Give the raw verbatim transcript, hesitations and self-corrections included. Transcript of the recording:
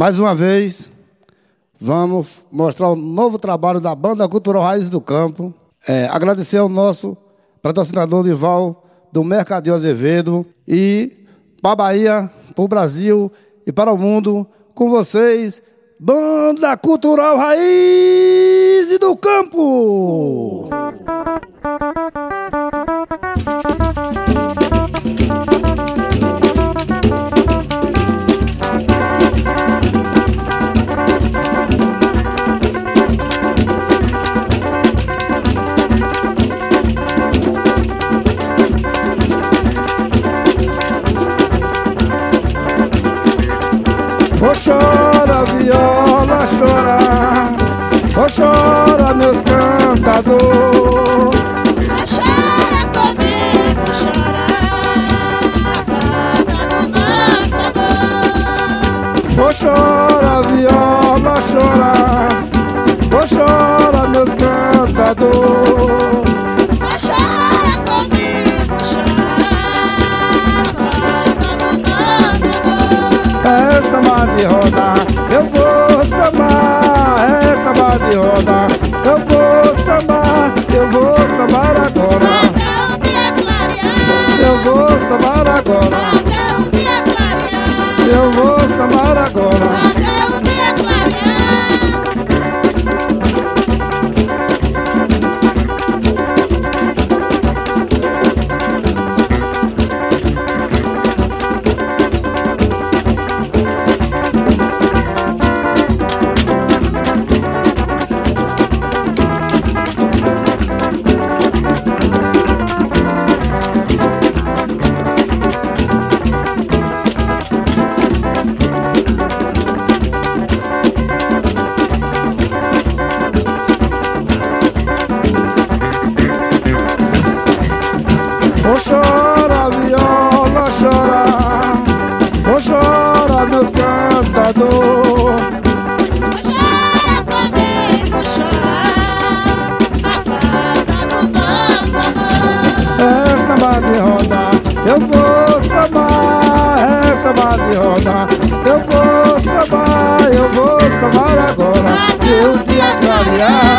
Mais uma vez, vamos mostrar o novo trabalho da Banda Cultural Raízes do Campo. É, agradecer ao nosso patrocinador Nival, do Mercadinho Azevedo. E para a Bahia, para o Brasil e para o mundo, com vocês, Banda Cultural Raízes do Campo! Oh, chora, viola, chora, oh, chora, meus cantadores. Oh, chora comigo, chora, a fada do nosso amor. Oh, chora, viola, chora, oh, chora, meus cantadores. Oh, chora comigo, chora, a fada do nosso amor. É samba de roda, eu vou sambar. É samba de roda, eu vou sambar. Eu vou sambar agora. Até o dia clarear. Eu vou sambar agora. Até o dia clarear. Eu vou sambar agora. Até o dia clarear. Oh, chora, viola, chora, oh, chora, meus cantadores. Oh, chora comigo, chora, a fada do nosso amor. É samba de roda, eu vou sambar. É samba de roda, eu vou sambar. Eu vou sambar agora, que o dia clarear.